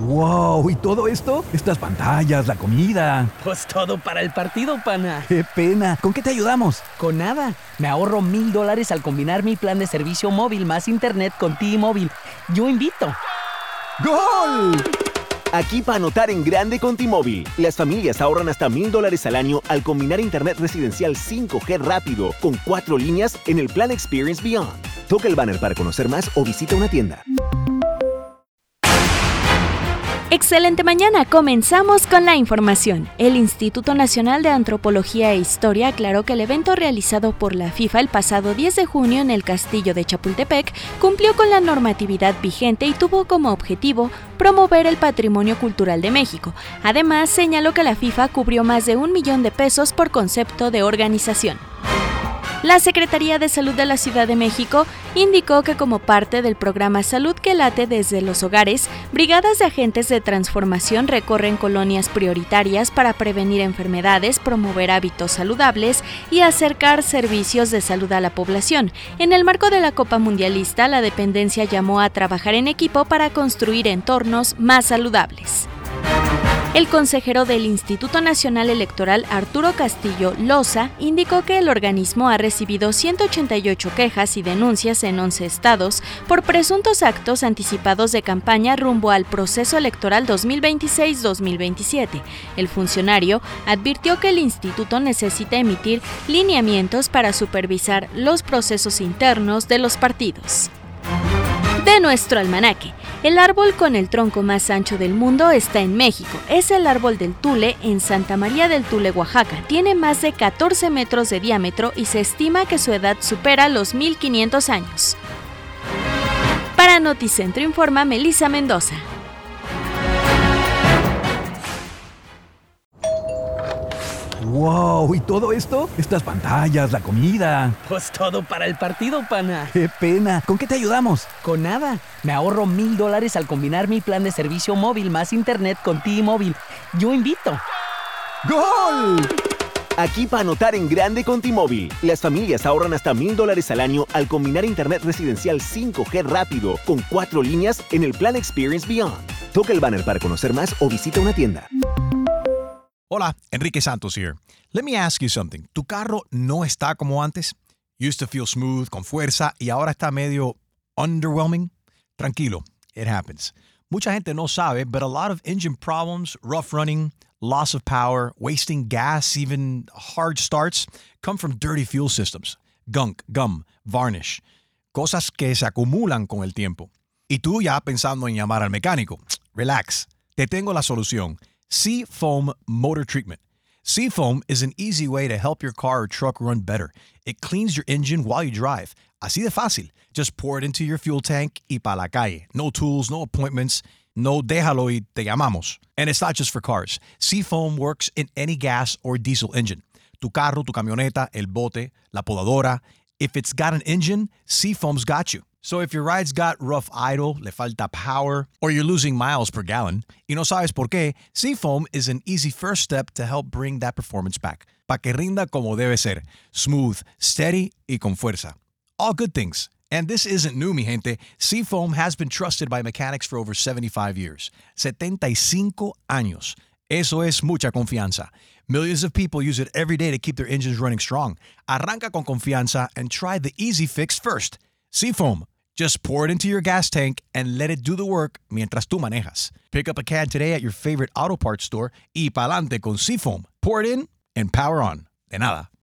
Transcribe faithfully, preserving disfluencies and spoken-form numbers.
¡Wow! ¿Y todo esto? Estas pantallas, la comida. Pues todo para el partido, pana. ¡Qué pena! ¿Con qué te ayudamos? Con nada. Me ahorro mil dólares al combinar mi plan de servicio móvil más internet con T-Mobile. Yo invito. ¡Gol! Aquí para anotar en grande con T-Mobile. Las familias ahorran hasta mil dólares al año al combinar internet residencial cinco G rápido con cuatro líneas en el plan Experience Beyond. Toca el banner para conocer más o visita una tienda. Excelente mañana, comenzamos con la información. El Instituto Nacional de Antropología e Historia aclaró que el evento realizado por la FIFA el pasado diez de junio en el Castillo de Chapultepec cumplió con la normatividad vigente y tuvo como objetivo promover el patrimonio cultural de México. Además, señaló que la FIFA cubrió más de un millón de pesos por concepto de organización. La Secretaría de Salud de la Ciudad de México indicó que como parte del programa Salud que late desde los hogares, brigadas de agentes de transformación recorren colonias prioritarias para prevenir enfermedades, promover hábitos saludables y acercar servicios de salud a la población. En el marco de la Copa Mundialista, la dependencia llamó a trabajar en equipo para construir entornos más saludables. El consejero del Instituto Nacional Electoral, Arturo Castillo Loza, indicó que el organismo ha recibido ciento ochenta y ocho quejas y denuncias en once estados por presuntos actos anticipados de campaña rumbo al proceso electoral dos mil veintiséis dos mil veintisiete. El funcionario advirtió que el instituto necesita emitir lineamientos para supervisar los procesos internos de los partidos. De nuestro almanaque. El árbol con el tronco más ancho del mundo está en México. Es el árbol del Tule en Santa María del Tule, Oaxaca. Tiene más de catorce metros de diámetro y se estima que su edad supera los mil quinientos años. Para Noticentro informa Melissa Mendoza. ¡Wow! ¿Y todo esto? Estas pantallas, la comida. Pues todo para el partido, pana. ¡Qué pena! ¿Con qué te ayudamos? Con nada. Me ahorro mil dólares al combinar mi plan de servicio móvil más internet con T-Mobile. Yo invito. ¡Gol! Aquí para anotar en grande con T-Mobile. Las familias ahorran hasta mil dólares al año al combinar internet residencial cinco G rápido con cuatro líneas en el plan Experience Beyond. Toca el banner para conocer más o visita una tienda. Hola, Enrique Santos here. Let me ask you something. ¿Tu carro no está como antes? Used to feel smooth, con fuerza, y ahora está medio underwhelming? Tranquilo, it happens. Mucha gente no sabe, but a lot of engine problems, rough running, loss of power, wasting gas, even hard starts, come from dirty fuel systems. Gunk, gum, varnish. Cosas que se acumulan con el tiempo. Y tú ya pensando en llamar al mecánico. Relax. Te tengo la solución. Seafoam Motor Treatment. Seafoam is an easy way to help your car or truck run better. It cleans your engine while you drive. Así de fácil. Just pour it into your fuel tank y pa' la calle. No tools, no appointments. No déjalo y te llamamos. And it's not just for cars. Seafoam works in any gas or diesel engine. Tu carro, tu camioneta, el bote, la podadora. If it's got an engine, Seafoam's got you. So if your ride's got rough idle, le falta power, or you're losing miles per gallon, y no sabes por qué, Seafoam is an easy first step to help bring that performance back. Pa' que rinda como debe ser. Smooth, steady, y con fuerza. All good things. And this isn't new, mi gente. Seafoam has been trusted by mechanics for over seventy-five years. setenta y cinco años. Eso es mucha confianza. Millions of people use it every day to keep their engines running strong. Arranca con confianza and try the easy fix first. Seafoam. Just pour it into your gas tank and let it do the work mientras tú manejas. Pick up a can today at your favorite auto parts store y pa'lante con Seafoam. Pour it in and power on. De nada.